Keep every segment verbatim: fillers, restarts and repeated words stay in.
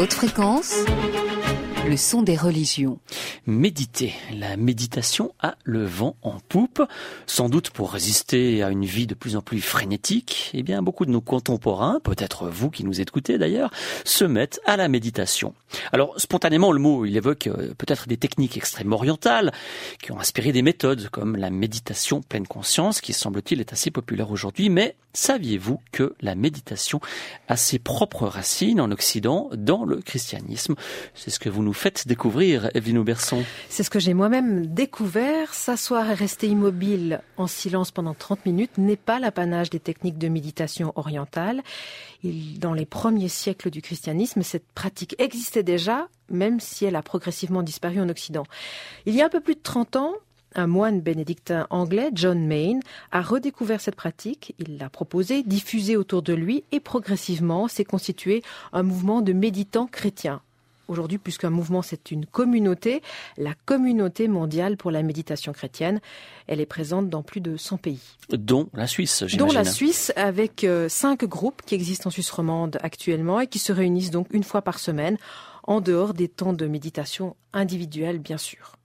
Haute fréquence, le son des religions. Méditer. La méditation a le vent en poupe. Sans doute pour résister à une vie de plus en plus frénétique, eh bien, beaucoup de nos contemporains, peut-être vous qui nous écoutez d'ailleurs, se mettent à la méditation. Alors, spontanément, le mot, il évoque euh, peut-être des techniques extrêmement orientales qui ont inspiré des méthodes comme la méditation pleine conscience, qui semble-t-il est assez populaire aujourd'hui. Mais saviez-vous que la méditation a ses propres racines en Occident, dans le christianisme? C'est ce que vous nous faites découvrir, Evelyne Auberson. C'est ce que j'ai moi-même découvert. S'asseoir et rester immobile en silence pendant trente minutes n'est pas l'apanage des techniques de méditation orientale. Il, dans les premiers siècles du christianisme, cette pratique existait déjà, même si elle a progressivement disparu en Occident. Il y a un peu plus de trente ans, un moine bénédictin anglais, John Main, a redécouvert cette pratique, il l'a proposée, diffusée autour de lui et progressivement s'est constitué un mouvement de méditants chrétiens. Aujourd'hui, puisqu'un mouvement, c'est une communauté, la communauté mondiale pour la méditation chrétienne, elle est présente dans plus de cent pays. Dont la Suisse, j'imagine. Dont la Suisse, avec euh, cinq groupes qui existent en Suisse romande actuellement et qui se réunissent donc une fois par semaine, en dehors des temps de méditation individuelle, bien sûr.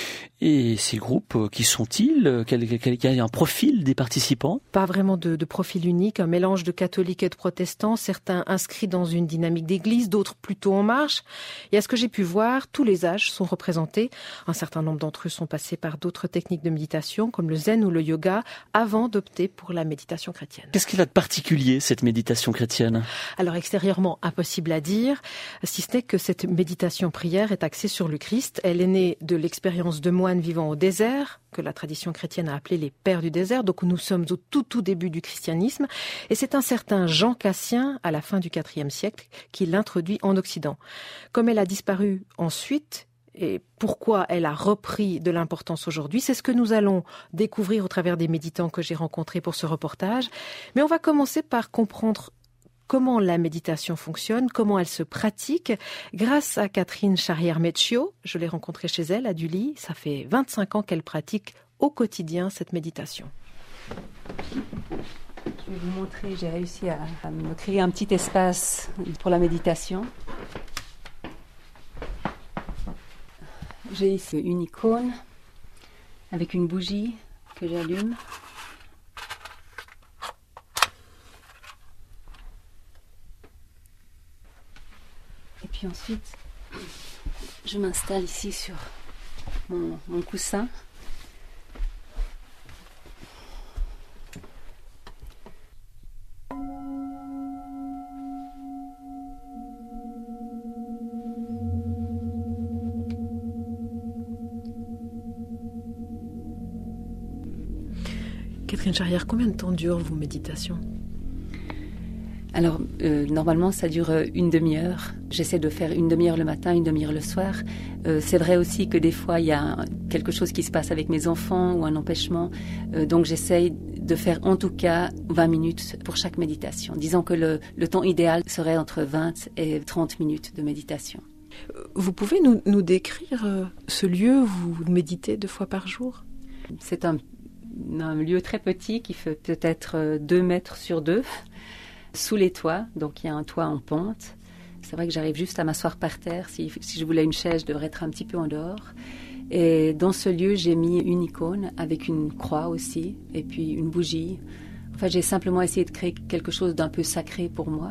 Et ces groupes, qui sont-ils? Quel, quel, quel est un profil des participants? Pas vraiment de, de profil unique, un mélange de catholiques et de protestants, certains inscrits dans une dynamique d'église, d'autres plutôt en marche. Et à ce que j'ai pu voir, tous les âges sont représentés. Un certain nombre d'entre eux sont passés par d'autres techniques de méditation, comme le zen ou le yoga, avant d'opter pour la méditation chrétienne. Qu'est-ce qu'il a de particulier, cette méditation chrétienne? Alors extérieurement, impossible à dire, si ce n'est que cette méditation-prière est axée sur le Christ. Elle est née de l'expérience de moines vivant au désert, que la tradition chrétienne a appelé les pères du désert, donc nous sommes au tout tout début du christianisme, et c'est un certain Jean Cassien, à la fin du quatrième siècle, qui l'introduit en Occident. Comme elle a disparu ensuite, et pourquoi elle a repris de l'importance aujourd'hui, c'est ce que nous allons découvrir au travers des méditants que j'ai rencontrés pour ce reportage, mais on va commencer par comprendre comment la méditation fonctionne, comment elle se pratique, grâce à Catherine Charrière-Mecchio. Je l'ai rencontrée chez elle, à Dully. Ça fait vingt-cinq ans qu'elle pratique au quotidien cette méditation. Je vais vous montrer, j'ai réussi à, à me créer un petit espace pour la méditation. J'ai ici une icône avec une bougie que j'allume. Et puis ensuite, je m'installe ici sur mon, mon coussin. Catherine Charrière, combien de temps durent vos méditations ? Alors, euh, normalement, ça dure une demi-heure. J'essaie de faire une demi-heure le matin, une demi-heure le soir. Euh, c'est vrai aussi que des fois, il y a quelque chose qui se passe avec mes enfants ou un empêchement. Euh, donc, j'essaie de faire en tout cas vingt minutes pour chaque méditation. Disons que le, le temps idéal serait entre vingt et trente minutes de méditation. Vous pouvez nous, nous décrire euh, ce lieu où vous méditez deux fois par jour ? C'est un, un lieu très petit qui fait peut-être deux mètres sur deux. Sous les toits, donc il y a un toit en pente. C'est vrai que j'arrive juste à m'asseoir par terre. Si, si je voulais une chaise, je devrais être un petit peu en dehors. Et dans ce lieu, j'ai mis une icône avec une croix aussi, et puis une bougie. Enfin, j'ai simplement essayé de créer quelque chose d'un peu sacré pour moi.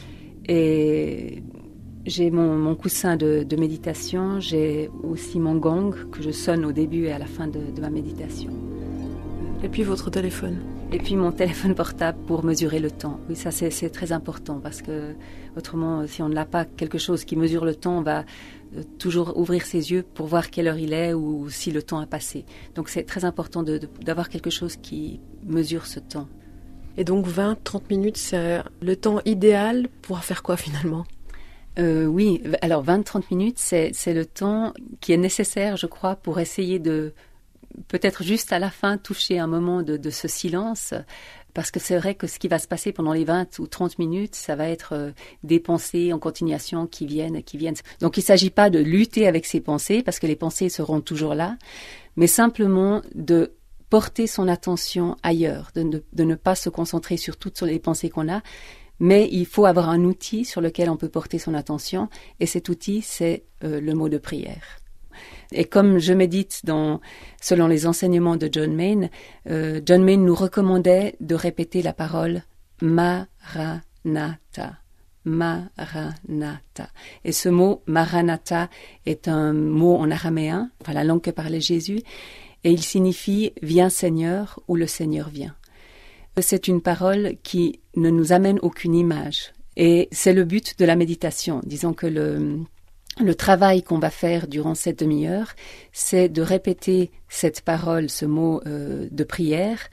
Et j'ai mon, mon coussin de, de méditation, j'ai aussi mon gong que je sonne au début et à la fin de, de ma méditation. Et puis votre téléphone ? Et puis mon téléphone portable pour mesurer le temps. Oui, ça c'est, c'est très important parce que autrement, si on n'a pas quelque chose qui mesure le temps, on va euh, toujours ouvrir ses yeux pour voir quelle heure il est ou si le temps a passé. Donc c'est très important de, de, d'avoir quelque chose qui mesure ce temps. Et donc vingt à trente minutes, c'est le temps idéal pour faire quoi finalement ? euh, Oui, alors vingt à trente minutes, c'est, c'est le temps qui est nécessaire, je crois, pour essayer de... peut-être juste à la fin toucher un moment de, de ce silence, parce que c'est vrai que ce qui va se passer pendant les vingt ou trente minutes, ça va être euh, des pensées en continuation qui viennent, qui viennent. Donc il ne s'agit pas de lutter avec ces pensées, parce que les pensées seront toujours là, mais simplement de porter son attention ailleurs, de ne, de ne pas se concentrer sur toutes les pensées qu'on a, Mais il faut avoir un outil sur lequel on peut porter son attention, et cet outil, c'est euh, le mot de prière. Et comme je médite dans, selon les enseignements de John Main, euh, John Main nous recommandait de répéter la parole Maranatha. Maranatha. Et ce mot Maranatha est un mot en araméen, enfin la langue que parlait Jésus, et il signifie « Viens Seigneur » ou « Le Seigneur vient ». C'est une parole qui ne nous amène aucune image. Et c'est le but de la méditation. Disons que le, le travail qu'on va faire durant cette demi-heure, c'est de répéter cette parole, ce mot euh, de prière.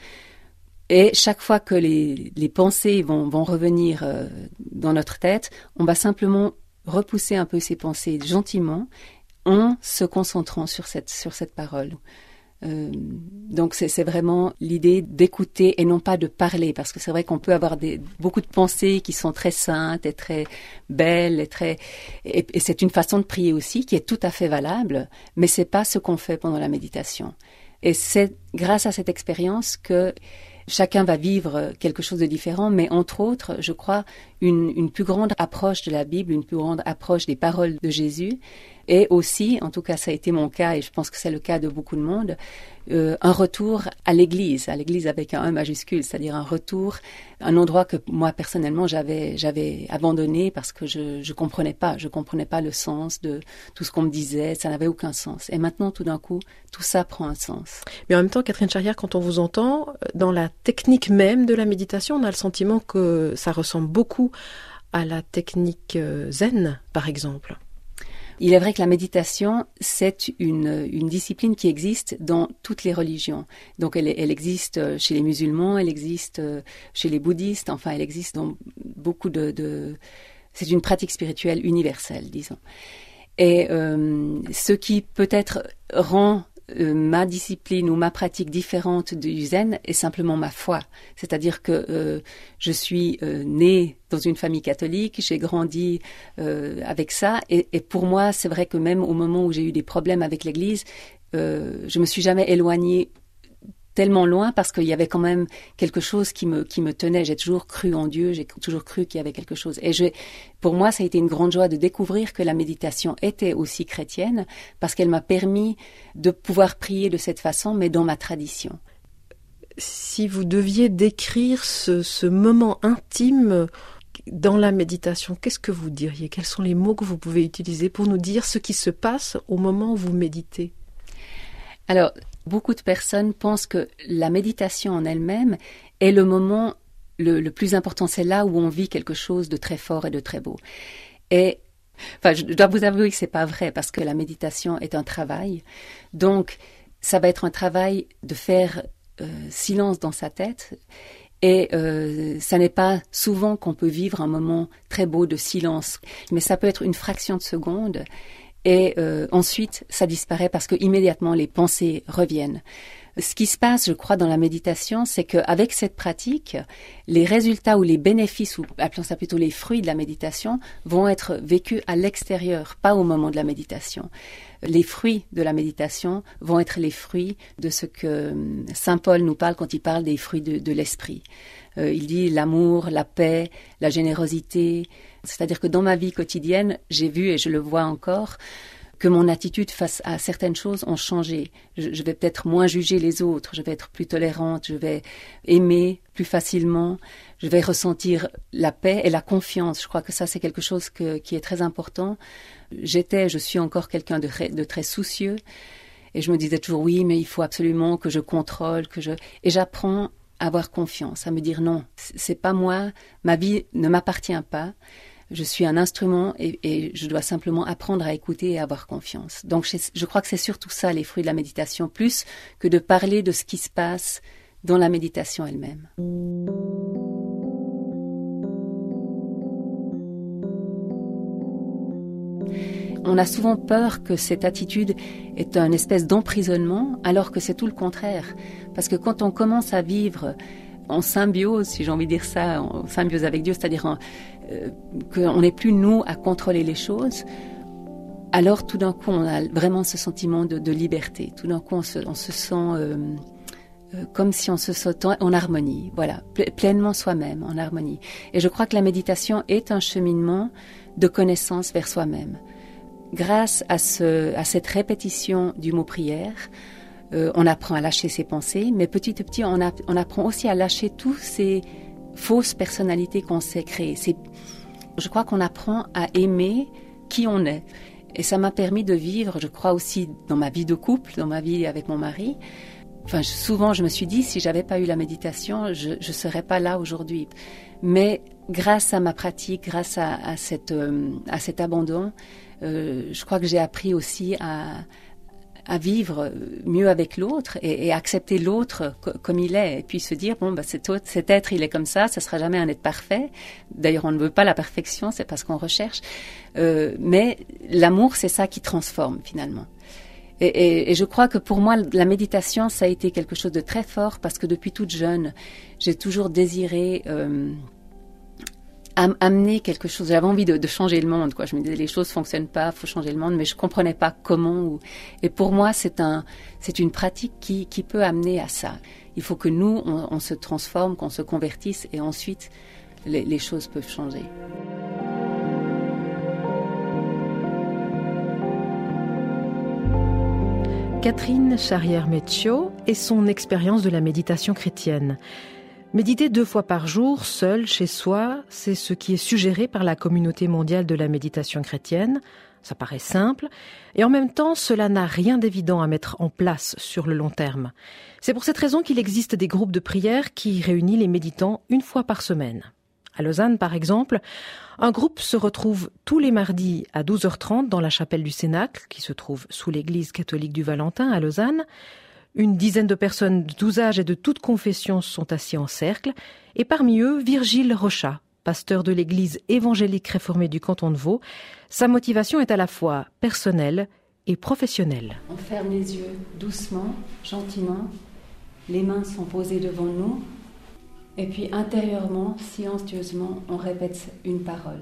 Et chaque fois que les, les pensées vont, vont revenir euh, dans notre tête, on va simplement repousser un peu ces pensées gentiment en se concentrant sur cette, sur cette parole. Euh, donc c'est, c'est vraiment l'idée d'écouter et non pas de parler, parce que c'est vrai qu'on peut avoir des, beaucoup de pensées qui sont très saintes et très belles et très et, et c'est une façon de prier aussi qui est tout à fait valable, mais c'est pas ce qu'on fait pendant la méditation. Et c'est grâce à cette expérience que chacun va vivre quelque chose de différent, mais entre autres, je crois, une, une plus grande approche de la Bible, une plus grande approche des paroles de Jésus, et aussi, en tout cas ça a été mon cas, et je pense que c'est le cas de beaucoup de monde, euh, un retour à l'Église, à l'Église avec un E majuscule, c'est-à-dire un retour, un endroit que moi personnellement j'avais j'avais abandonné parce que je je comprenais pas, je comprenais pas le sens de tout ce qu'on me disait, ça n'avait aucun sens. Et maintenant, tout d'un coup, tout ça prend un sens. Mais en même temps, Catherine Charrière, quand on vous entend, dans la technique même de la méditation, on a le sentiment que ça ressemble beaucoup à la technique zen, par exemple. Il est vrai que la méditation, c'est une, une discipline qui existe dans toutes les religions. Donc elle, elle existe chez les musulmans, elle existe chez les bouddhistes, enfin elle existe dans beaucoup de... de... C'est une pratique spirituelle universelle, disons. Et euh, ce qui peut-être rend euh, ma discipline ou ma pratique différente du zen est simplement ma foi. C'est-à-dire que euh, je suis euh, née dans une famille catholique, j'ai grandi euh, avec ça, et, et pour moi, c'est vrai que même au moment où j'ai eu des problèmes avec l'Église, euh, je me suis jamais éloignée tellement loin parce qu'il y avait quand même quelque chose qui me qui me tenait. J'ai toujours cru en Dieu, j'ai toujours cru qu'il y avait quelque chose. Et je, pour moi, ça a été une grande joie de découvrir que la méditation était aussi chrétienne parce qu'elle m'a permis de pouvoir prier de cette façon, mais dans ma tradition. Si vous deviez décrire ce, ce moment intime dans la méditation, qu'est-ce que vous diriez ? Quels sont les mots que vous pouvez utiliser pour nous dire ce qui se passe au moment où vous méditez ? Alors, beaucoup de personnes pensent que la méditation en elle-même est le moment le, le plus important. C'est là où on vit quelque chose de très fort et de très beau. Et enfin, je dois vous avouer que c'est pas vrai parce que la méditation est un travail. Donc, ça va être un travail de faire euh, silence dans sa tête. Et euh, ça n'est pas souvent qu'on peut vivre un moment très beau de silence, mais ça peut être une fraction de seconde. Et euh, ensuite, ça disparaît parce que immédiatement les pensées reviennent. Ce qui se passe, je crois, dans la méditation, c'est qu'avec cette pratique, les résultats ou les bénéfices, ou appelons ça plutôt les fruits de la méditation, vont être vécus à l'extérieur, pas au moment de la méditation. Les fruits de la méditation vont être les fruits de ce que saint Paul nous parle quand il parle des fruits de, de l'esprit. Euh, il dit l'amour, la paix, la générosité. C'est-à-dire que dans ma vie quotidienne, j'ai vu, et je le vois encore, que mon attitude face à certaines choses ont changé. Je, je vais peut-être moins juger les autres, je vais être plus tolérante, je vais aimer plus facilement, je vais ressentir la paix et la confiance. Je crois que ça, c'est quelque chose que, qui est très important. J'étais, je suis encore quelqu'un de, de très soucieux, et je me disais toujours, oui, mais il faut absolument que je contrôle, que je... Et j'apprends à avoir confiance, à me dire non, c'est pas moi, ma vie ne m'appartient pas. Je suis un instrument et, et je dois simplement apprendre à écouter et à avoir confiance. Donc je, je crois que c'est surtout ça les fruits de la méditation, plus que de parler de ce qui se passe dans la méditation elle-même. On a souvent peur que cette attitude est une espèce d'emprisonnement, alors que c'est tout le contraire. Parce que quand on commence à vivre en symbiose, si j'ai envie de dire ça, en symbiose avec Dieu, c'est-à-dire en, euh, qu'on n'est plus nous à contrôler les choses, alors tout d'un coup on a vraiment ce sentiment de, de liberté. Tout d'un coup on se, on se sent euh, euh, comme si on se sentait en harmonie, voilà, pleinement soi-même, en harmonie. Et je crois que la méditation est un cheminement de connaissance vers soi-même. Grâce à, ce, à cette répétition du mot prière, euh, on apprend à lâcher ses pensées, mais petit à petit, on, a, on apprend aussi à lâcher toutes ces fausses personnalités qu'on s'est créées. C'est, je crois qu'on apprend à aimer qui on est. Et ça m'a permis de vivre, je crois aussi, dans ma vie de couple, dans ma vie avec mon mari. Enfin, je, souvent, je me suis dit, si j'avais pas eu la méditation, je ne serais pas là aujourd'hui. Mais grâce à ma pratique, grâce à, à, cette, euh, à cet abandon, euh, je crois que j'ai appris aussi à, à vivre mieux avec l'autre et, et accepter l'autre co- comme il est. Et puis se dire, bon, bah, cet, autre, cet être, il est comme ça, ça sera jamais un être parfait. D'ailleurs, on ne veut pas la perfection, c'est pas ce qu'on recherche. Euh, mais l'amour, c'est ça qui transforme finalement. Et, et, et je crois que pour moi, la méditation, ça a été quelque chose de très fort parce que depuis toute jeune, j'ai toujours désiré euh, am- amener quelque chose. J'avais envie de, de changer le monde, quoi. Je me disais, les choses fonctionnent pas, faut changer le monde, mais je comprenais pas comment. Ou... Et pour moi, c'est un, c'est une pratique qui, qui peut amener à ça. Il faut que nous, on, on se transforme, qu'on se convertisse, et ensuite, les, les choses peuvent changer. Catherine Charrière-Meccio et son expérience de la méditation chrétienne. Méditer deux fois par jour, seul, chez soi, c'est ce qui est suggéré par la communauté mondiale de la méditation chrétienne. Ça paraît simple. Et en même temps, cela n'a rien d'évident à mettre en place sur le long terme. C'est pour cette raison qu'il existe des groupes de prière qui réunissent les méditants une fois par semaine. À Lausanne, par exemple, un groupe se retrouve tous les mardis à douze heures trente dans la chapelle du Cénacle, qui se trouve sous l'église catholique du Valentin à Lausanne. Une dizaine de personnes de tous âges et de toutes confessions sont assis en cercle, et parmi eux, Virgile Rochat, pasteur de l'église évangélique réformée du canton de Vaud. Sa motivation est à la fois personnelle et professionnelle. On ferme les yeux doucement, gentiment. Les mains sont posées devant nous. Et puis intérieurement, silencieusement, on répète une parole.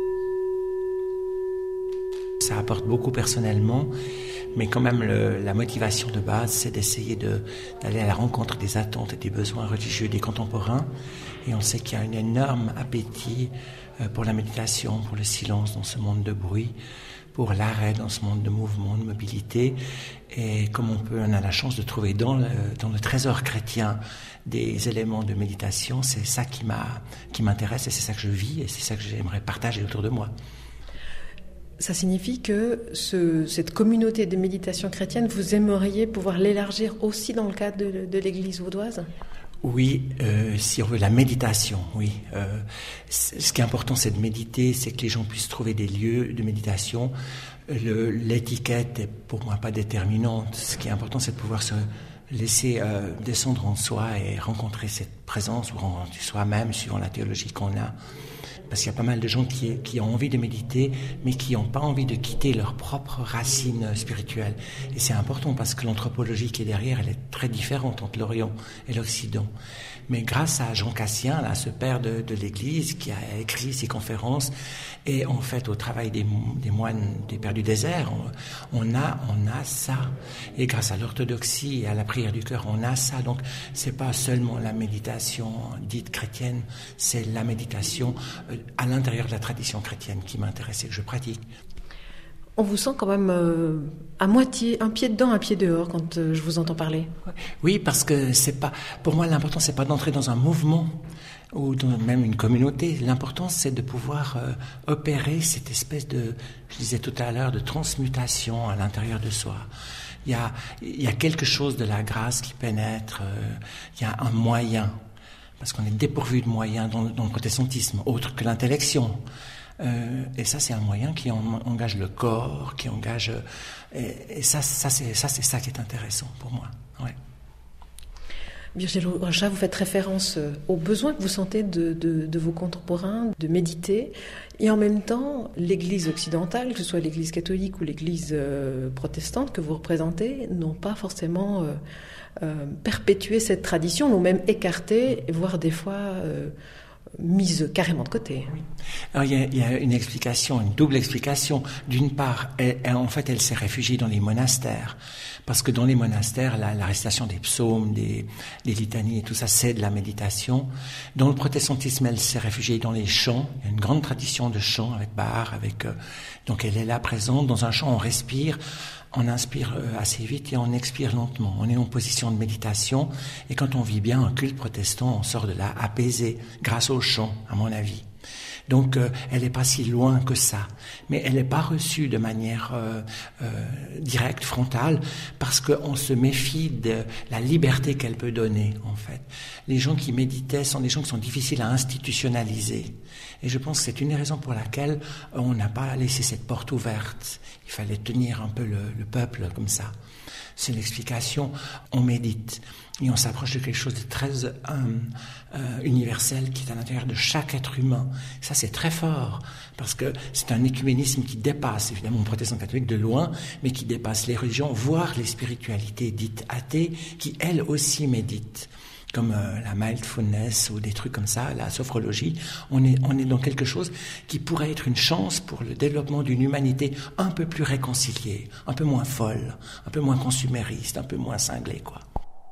Ça apporte beaucoup personnellement, mais quand même le, la motivation de base, c'est d'essayer de, d'aller à la rencontre des attentes et des besoins religieux des contemporains. Et on sait qu'il y a un énorme appétit pour la méditation, pour le silence dans ce monde de bruit, pour l'arrêt dans ce monde de mouvement, de mobilité. Et comme on peut, on a la chance de trouver dans le, dans le trésor chrétien des éléments de méditation, c'est ça qui, m'a, qui m'intéresse et c'est ça que je vis et c'est ça que j'aimerais partager autour de moi. Ça signifie que ce, cette communauté de méditation chrétienne, vous aimeriez pouvoir l'élargir aussi dans le cadre de, de l'église vaudoise ? Oui, euh, si on veut la méditation, oui. Euh, ce qui est important, c'est de méditer, c'est que les gens puissent trouver des lieux de méditation. Le, l'étiquette est pour moi pas déterminante. Ce qui est important, c'est de pouvoir se laisser euh, descendre en soi et rencontrer cette présence, ou rencontrer soi-même, suivant la théologie qu'on a. Parce qu'il y a pas mal de gens qui, qui ont envie de méditer, mais qui n'ont pas envie de quitter leurs propres racines spirituelles. Et c'est important parce que l'anthropologie qui est derrière, elle est très différente entre l'Orient et l'Occident. Mais grâce à Jean Cassien, là, ce père de, de l'Église, qui a écrit ces conférences, et en fait au travail des, des moines, des pères du désert, on, on a, on a ça. Et grâce à l'orthodoxie et à la prière du cœur, on a ça. Donc c'est pas seulement la méditation dite chrétienne, c'est la méditation à l'intérieur de la tradition chrétienne qui m'intéresse et que je pratique. On vous sent quand même euh, à moitié, un pied dedans, un pied dehors quand euh, je vous entends parler. Oui, parce que c'est pas, pour moi, l'important, c'est pas d'entrer dans un mouvement ou dans même une communauté. L'important, c'est de pouvoir euh, opérer cette espèce de, je disais tout à l'heure, de transmutation à l'intérieur de soi. Il y a, il y a quelque chose de la grâce qui pénètre. Euh, il y a un moyen, parce qu'on est dépourvu de moyens dans, dans le protestantisme, autre que l'intellection. Euh, et ça, c'est un moyen qui en, engage le corps, qui engage... Et, et ça, ça, c'est, ça, c'est ça qui est intéressant pour moi. Ouais. Virgile Rochat, vous faites référence aux besoins que vous sentez de, de, de vos contemporains, de méditer. Et en même temps, l'Église occidentale, que ce soit l'Église catholique ou l'Église euh, protestante que vous représentez, n'ont pas forcément euh, euh, perpétué cette tradition, l'ont même écartée, voire des fois... Euh, mise carrément de côté. Oui. Alors, il y, a, il y a une explication, une double explication. D'une part, elle, elle, en fait, elle s'est réfugiée dans les monastères. Parce que dans les monastères, la, la récitation des psaumes, des, des litanies et tout ça, c'est de la méditation. Dans le protestantisme, elle s'est réfugiée dans les chants. Il y a une grande tradition de chants avec Bach, avec, euh, donc elle est là présente. Dans un chant, on respire, on inspire assez vite et on expire lentement. On est en position de méditation. Et quand on vit bien un culte protestant, on sort de là apaisé, grâce au chant, à mon avis. Donc, euh, elle n'est pas si loin que ça. Mais elle n'est pas reçue de manière euh, euh, directe, frontale, parce qu'on se méfie de la liberté qu'elle peut donner, en fait. Les gens qui méditaient sont des gens qui sont difficiles à institutionnaliser. Et je pense que c'est une des raisons pour laquelle on n'a pas laissé cette porte ouverte. Il fallait tenir un peu le, le peuple comme ça. C'est l'explication. On médite et on s'approche de quelque chose de très euh, euh, universel qui est à l'intérieur de chaque être humain. Ça, c'est très fort parce que c'est un écuménisme qui dépasse, évidemment, le protestant catholique de loin, mais qui dépasse les religions, voire les spiritualités dites athées, qui, elles aussi, méditent. Comme euh, la mindfulness ou des trucs comme ça, la sophrologie, on est, on est dans quelque chose qui pourrait être une chance pour le développement d'une humanité un peu plus réconciliée, un peu moins folle, un peu moins consumériste, un peu moins cinglée, quoi.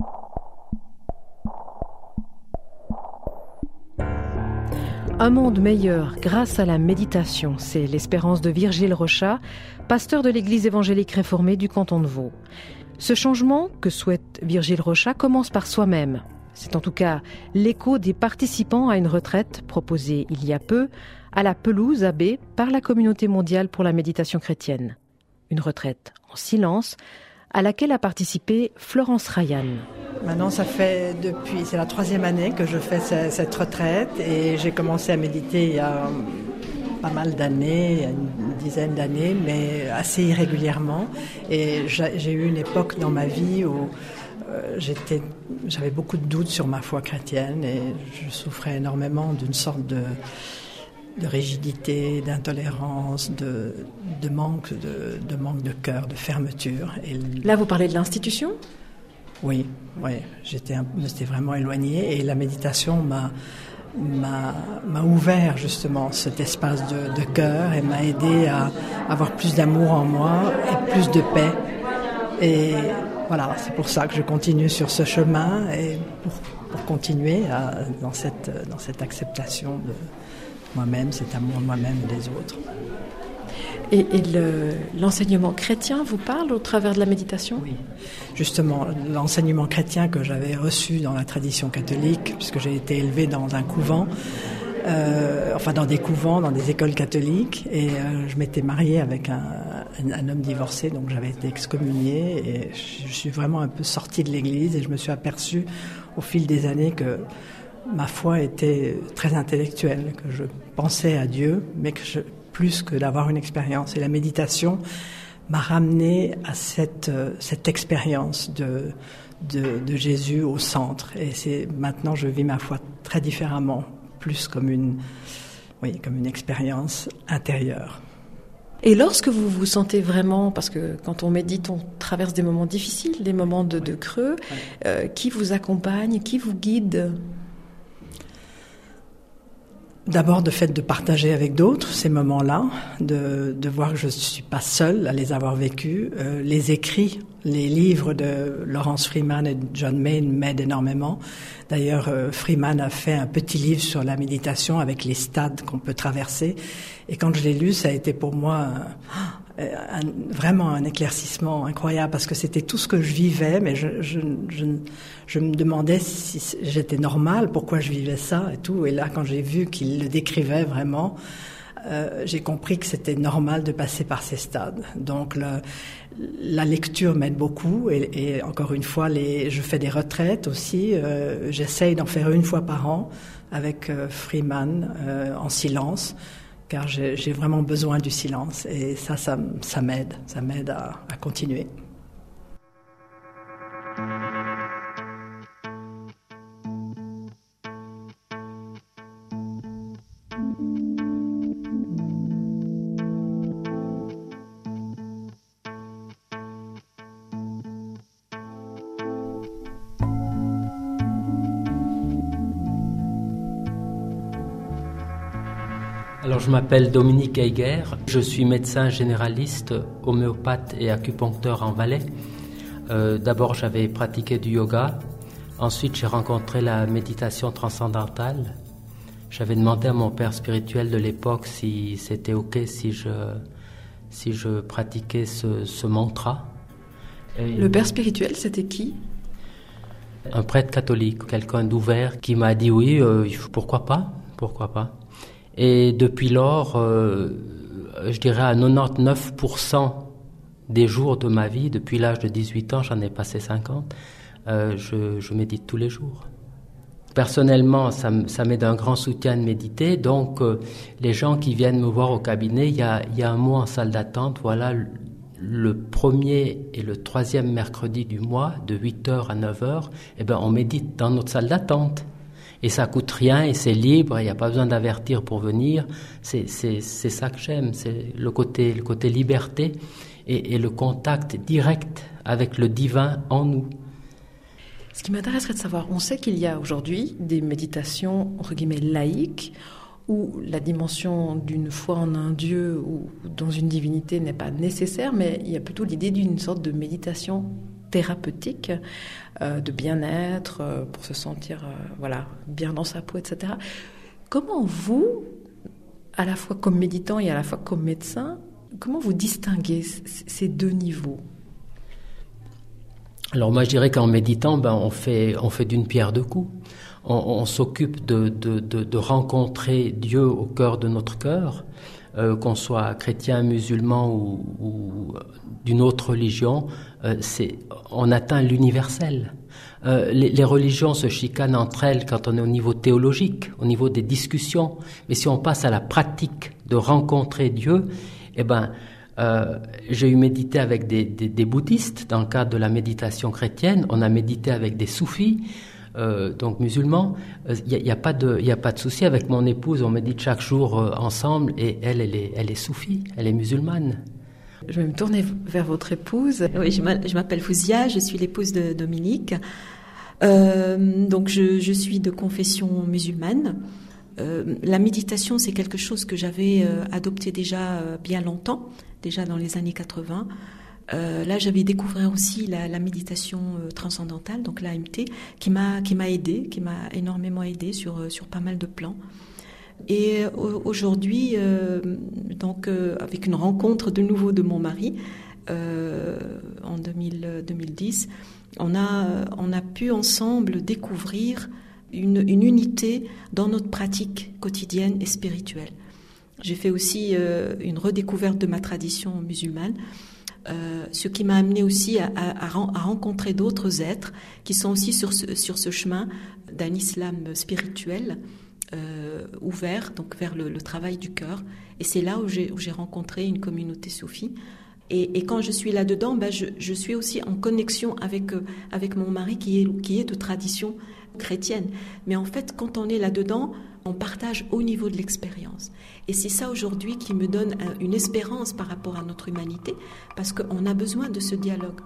Un monde meilleur grâce à la méditation, c'est l'espérance de Virgile Rochat, pasteur de l'église évangélique réformée du canton de Vaud. Ce changement que souhaite Virgile Rochat commence par soi-même. C'est en tout cas l'écho des participants à une retraite proposée il y a peu à la Pelouse à B par la Communauté mondiale pour la méditation chrétienne. Une retraite en silence à laquelle a participé Florence Ryan. Maintenant, ça fait depuis, c'est la troisième année que je fais cette retraite et j'ai commencé à méditer il y a pas mal d'années, une dizaine d'années, mais assez irrégulièrement. Et j'ai eu une époque dans ma vie où euh, j'étais, j'avais beaucoup de doutes sur ma foi chrétienne et je souffrais énormément d'une sorte de, de rigidité, d'intolérance, de, de manque de, de manque de cœur, de fermeture. Et là, vous parlez de l'institution ? Oui, oui, j'étais, j'étais vraiment éloignée et la méditation m'a M'a, m'a ouvert justement cet espace de, de cœur et m'a aidé à avoir plus d'amour en moi et plus de paix. Et voilà, c'est pour ça que je continue sur ce chemin et pour, pour continuer à, dans, cette, dans cette acceptation de moi-même, cet amour de moi-même et des autres. Et, et le, l'enseignement chrétien vous parle au travers de la méditation ? Oui, justement, l'enseignement chrétien que j'avais reçu dans la tradition catholique, puisque j'ai été élevée dans un couvent, euh, enfin dans des couvents, dans des écoles catholiques, et euh, je m'étais mariée avec un, un, un homme divorcé, donc j'avais été excommuniée, et je, je suis vraiment un peu sortie de l'église, et je me suis aperçue au fil des années que ma foi était très intellectuelle, que je pensais à Dieu, mais que je plus que d'avoir une expérience. Et la méditation m'a ramené à cette, euh, cette expérience de, de, de Jésus au centre. Et c'est, maintenant, je vis ma foi très différemment, plus comme une, oui, comme une expérience intérieure. Et lorsque vous vous sentez vraiment, parce que quand on médite, on traverse des moments difficiles, des moments de, de creux, euh, qui vous accompagne, qui vous guide ? D'abord, le fait de partager avec d'autres ces moments-là, de, de voir que je ne suis pas seule à les avoir vécus. Euh, les écrits, les livres de Lawrence Freeman et John Main m'aident énormément. D'ailleurs, euh, Freeman a fait un petit livre sur la méditation avec les stades qu'on peut traverser. Et quand je l'ai lu, ça a été pour moi un, un, vraiment un éclaircissement incroyable parce que c'était tout ce que je vivais, mais je, je, je, je me demandais si j'étais normale, pourquoi je vivais ça et tout. Et là, quand j'ai vu qu'il le décrivait vraiment, euh, j'ai compris que c'était normal de passer par ces stades. Donc, le, la lecture m'aide beaucoup et, et encore une fois, les, je fais des retraites aussi. Euh, j'essaye d'en faire une fois par an avec euh, Freeman euh, en silence. Car j'ai, j'ai vraiment besoin du silence et ça, ça, ça m'aide, ça m'aide à, à continuer. Alors, je m'appelle Dominique Heiger, je suis médecin généraliste, homéopathe et acupuncteur en Valais. Euh, d'abord, j'avais pratiqué du yoga. Ensuite, j'ai rencontré la méditation transcendantale. J'avais demandé à mon père spirituel de l'époque si c'était OK si je, si je pratiquais ce, ce mantra. Et le père spirituel, c'était qui ? Un prêtre catholique, quelqu'un d'ouvert qui m'a dit oui, euh, pourquoi pas, pourquoi pas. Et depuis lors, euh, je dirais à quatre-vingt-dix-neuf pour cent des jours de ma vie, depuis l'âge de dix-huit ans, j'en ai passé cinquante, euh, je, je médite tous les jours. Personnellement, ça, ça m'est d'un grand soutien de méditer, donc euh, les gens qui viennent me voir au cabinet, il y a, il y a un mois en salle d'attente, voilà, le, le premier et le troisième mercredi du mois, de huit heures à neuf heures, eh ben, on médite dans notre salle d'attente. Et ça coûte rien et c'est libre, il n'y a pas besoin d'avertir pour venir. C'est, c'est, c'est ça que j'aime, c'est le côté, le côté liberté et, et le contact direct avec le divin en nous. Ce qui m'intéresserait de savoir, on sait qu'il y a aujourd'hui des méditations, entre guillemets, laïques, où la dimension d'une foi en un Dieu ou dans une divinité n'est pas nécessaire, mais il y a plutôt l'idée d'une sorte de méditation thérapeutique, euh, de bien-être, euh, pour se sentir euh, voilà, bien dans sa peau, et cetera. Comment vous, à la fois comme méditant et à la fois comme médecin, comment vous distinguez c- ces deux niveaux ? Alors moi je dirais qu'en méditant, ben, on fait, on fait d'une pierre deux coups. On, on s'occupe de, de, de, de rencontrer Dieu au cœur de notre cœur, euh, qu'on soit chrétien, musulman ou, ou d'une autre religion, euh, c'est, on atteint l'universel. Euh, les, les religions se chicanent entre elles quand on est au niveau théologique, au niveau des discussions. Mais si on passe à la pratique de rencontrer Dieu, eh ben, euh, j'ai eu médité avec des, des, des bouddhistes dans le cadre de la méditation chrétienne. On a médité avec des soufis. Euh, donc musulmans, il euh, n'y a, a pas de, y a pas de souci. Avec mon épouse, on médite chaque jour euh, ensemble et elle, elle est, elle est soufie, elle est musulmane. Je vais me tourner vers votre épouse. Oui, je m'appelle Fouzia, je suis l'épouse de Dominique. Euh, donc je, je suis de confession musulmane. Euh, la méditation, c'est quelque chose que j'avais euh, adopté déjà euh, bien longtemps, déjà dans les années quatre-vingts. Euh, là, j'avais découvert aussi la, la méditation euh, transcendantale, donc l'A M T, qui m'a qui m'a aidée, qui m'a énormément aidée sur sur pas mal de plans. Et euh, aujourd'hui, euh, donc euh, avec une rencontre de nouveau de mon mari euh, en deux mille dix, on a on a pu ensemble découvrir une, une unité dans notre pratique quotidienne et spirituelle. J'ai fait aussi euh, une redécouverte de ma tradition musulmane. Euh, ce qui m'a amené aussi à, à, à rencontrer d'autres êtres qui sont aussi sur ce, sur ce chemin d'un islam spirituel euh, ouvert, donc vers le, le travail du cœur. Et c'est là où j'ai, où j'ai rencontré une communauté soufie. Et, et quand je suis là-dedans, ben je, je suis aussi en connexion avec, avec mon mari qui est, qui est de tradition chrétienne. Mais en fait, quand on est là-dedans, on partage au niveau de l'expérience. Et c'est ça aujourd'hui qui me donne une espérance par rapport à notre humanité, parce qu'on a besoin de ce dialogue.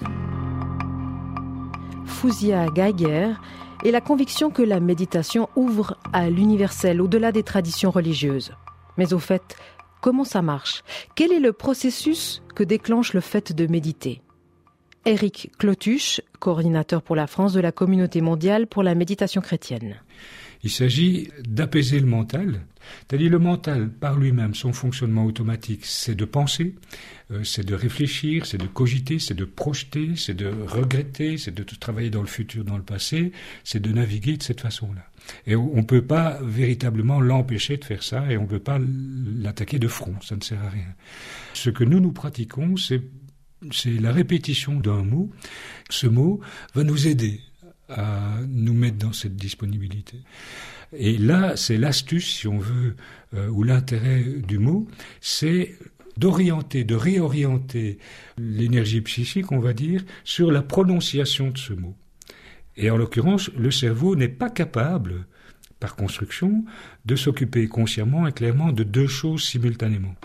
Fouzia Geiger et la conviction que la méditation ouvre à l'universel au-delà des traditions religieuses. Mais au fait, comment ça marche ? Quel est le processus que déclenche le fait de méditer ? Éric Clotuche, coordinateur pour la France de la Communauté mondiale pour la méditation chrétienne. Il s'agit d'apaiser le mental. C'est-à-dire le mental, par lui-même, son fonctionnement automatique, c'est de penser, euh, c'est de réfléchir, c'est de cogiter, c'est de projeter, c'est de regretter, c'est de travailler dans le futur, dans le passé, c'est de naviguer de cette façon-là. Et on ne peut pas véritablement l'empêcher de faire ça et on ne peut pas l'attaquer de front, ça ne sert à rien. Ce que nous, nous pratiquons, c'est, c'est la répétition d'un mot. Ce mot va nous aider à nous mettre dans cette disponibilité. Et là, c'est l'astuce, si on veut, euh, ou l'intérêt du mot, c'est d'orienter, de réorienter l'énergie psychique, on va dire, sur la prononciation de ce mot. Et en l'occurrence, le cerveau n'est pas capable, par construction, de s'occuper consciemment et clairement de deux choses simultanément.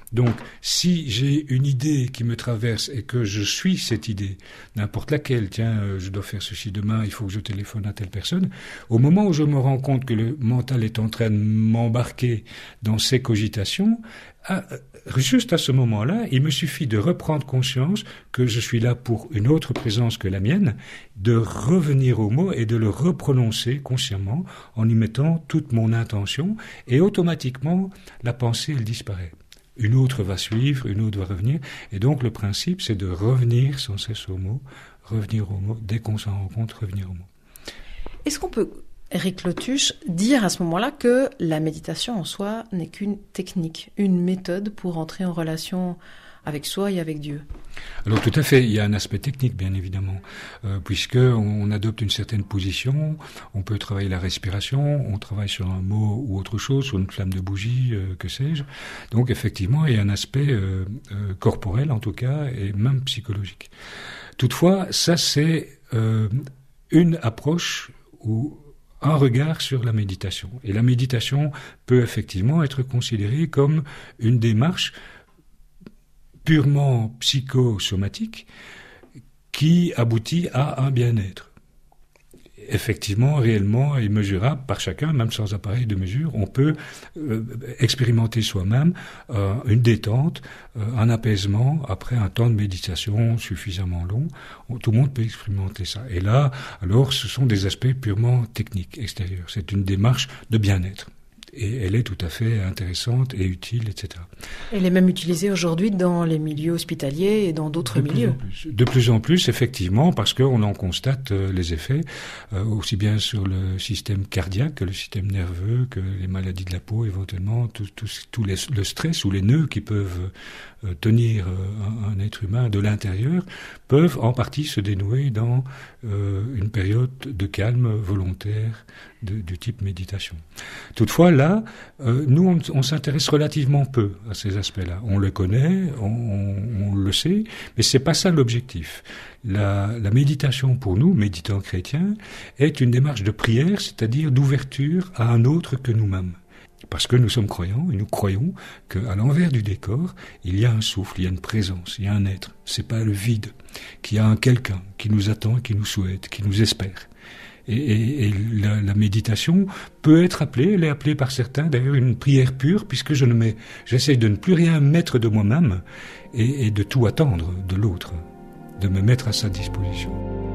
Donc, si j'ai une idée qui me traverse et que je suis cette idée, n'importe laquelle, tiens, euh, je dois faire ceci demain, il faut que je téléphone à telle personne, au moment où je me rends compte que le mental est en train de m'embarquer dans ces cogitations, à, juste à ce moment-là, il me suffit de reprendre conscience que je suis là pour une autre présence que la mienne, de revenir au mot et de le reprononcer consciemment en y mettant toute mon intention, et automatiquement, la pensée, elle disparaît. Une autre va suivre, une autre va revenir, et donc le principe, c'est de revenir sans cesse au mot, revenir au mot, dès qu'on s'en rend compte, revenir au mot. Est-ce qu'on peut, Éric Lotuche, dire à ce moment-là que la méditation en soi n'est qu'une technique, une méthode pour entrer en relation avec soi et avec Dieu? Alors tout à fait, il y a un aspect technique bien évidemment, euh, puisque on adopte une certaine position, on peut travailler la respiration, on travaille sur un mot ou autre chose, sur une flamme de bougie, euh, que sais-je. Donc effectivement, il y a un aspect euh, euh, corporel en tout cas, et même psychologique. Toutefois, ça c'est euh, une approche ou un regard sur la méditation. Et la méditation peut effectivement être considérée comme une démarche purement psychosomatique qui aboutit à un bien-être. Effectivement, réellement et mesurable par chacun, même sans appareil de mesure, on peut euh, expérimenter soi-même euh, une détente, euh, un apaisement après un temps de méditation suffisamment long. Tout le monde peut expérimenter ça. Et là, alors, ce sont des aspects purement techniques, extérieurs. C'est une démarche de bien-être. Et elle est tout à fait intéressante et utile, et cetera. Elle est même utilisée aujourd'hui dans les milieux hospitaliers et dans d'autres de milieux. Plus plus. De plus en plus, effectivement, parce qu'on en constate euh, les effets, euh, aussi bien sur le système cardiaque que le système nerveux, que les maladies de la peau, éventuellement, tout, tout, tout les, le stress ou les nœuds qui peuvent euh, tenir euh, un, un être humain de l'intérieur, peuvent en partie se dénouer dans euh, une période de calme volontaire de, du type méditation. Toutefois, là, euh, nous, on, on s'intéresse relativement peu à ces aspects-là. On le connaît, on, on, on le sait, mais c'est pas ça l'objectif. La, la méditation pour nous, méditants chrétiens, est une démarche de prière, c'est-à-dire d'ouverture à un autre que nous-mêmes. Parce que nous sommes croyants et nous croyons qu'à l'envers du décor, il y a un souffle, il y a une présence, il y a un être. C'est pas le vide, qu'il y a un quelqu'un qui nous attend, qui nous souhaite, qui nous espère. Et, et, et la, la méditation peut être appelée, elle est appelée par certains d'ailleurs une prière pure, puisque je ne mets, j'essaie de ne plus rien mettre de moi-même et, et de tout attendre de l'autre, de me mettre à sa disposition.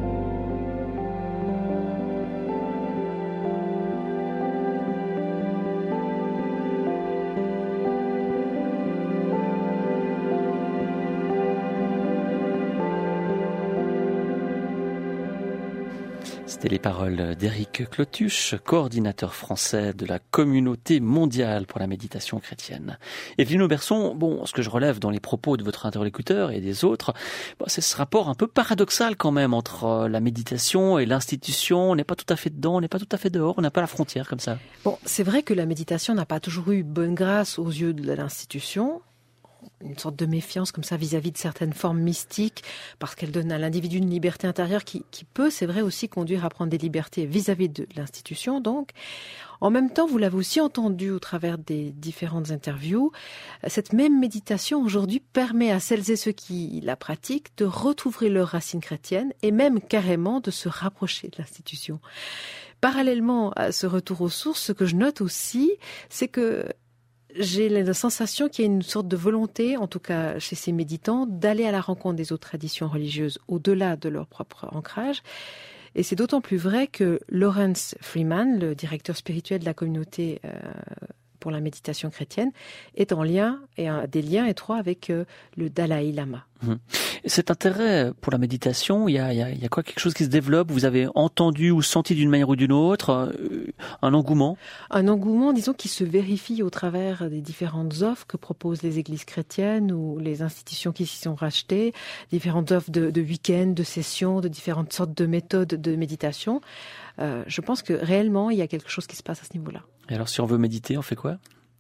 C'était les paroles d'Éric Clotuche, coordinateur français de la communauté mondiale pour la méditation chrétienne. Evelyne Auberson, bon, ce que je relève dans les propos de votre interlocuteur et des autres, bon, c'est ce rapport un peu paradoxal quand même entre la méditation et l'institution. On n'est pas tout à fait dedans, on n'est pas tout à fait dehors, on n'a pas la frontière comme ça. Bon, c'est vrai que la méditation n'a pas toujours eu bonne grâce aux yeux de l'institution. Une sorte de méfiance comme ça vis-à-vis de certaines formes mystiques, parce qu'elle donne à l'individu une liberté intérieure qui, qui peut, c'est vrai, aussi conduire à prendre des libertés vis-à-vis de l'institution. Donc, en même temps, vous l'avez aussi entendu au travers des différentes interviews, cette même méditation aujourd'hui permet à celles et ceux qui la pratiquent de retrouver leurs racines chrétiennes et même carrément de se rapprocher de l'institution. Parallèlement à ce retour aux sources, ce que je note aussi, c'est que j'ai la sensation qu'il y a une sorte de volonté, en tout cas chez ces méditants, d'aller à la rencontre des autres traditions religieuses au-delà de leur propre ancrage. Et c'est d'autant plus vrai que Lawrence Freeman, le directeur spirituel de la communauté euh, pour la méditation chrétienne, est en lien et a des liens étroits avec euh, le Dalai Lama. Mmh. Cet intérêt pour la méditation, il y a, il y a, il y a quoi, quelque chose qui se développe? Vous avez entendu ou senti d'une manière ou d'une autre euh, un engouement? Un engouement, disons, qui se vérifie au travers des différentes offres que proposent les églises chrétiennes ou les institutions qui s'y sont rachetées, différentes offres de, de week-ends, de sessions, de différentes sortes de méthodes de méditation. Euh, je pense que réellement, il y a quelque chose qui se passe à ce niveau-là. Et alors, si on veut méditer, on fait quoi?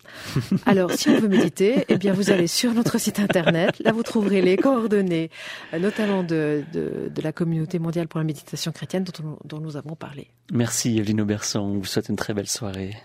Alors, si on veut méditer, eh bien, vous allez sur notre site internet. Là, vous trouverez les coordonnées, notamment de, de, de la communauté mondiale pour la méditation chrétienne dont, on, dont nous avons parlé. Merci, Evelyne Auberson. On vous souhaite une très belle soirée.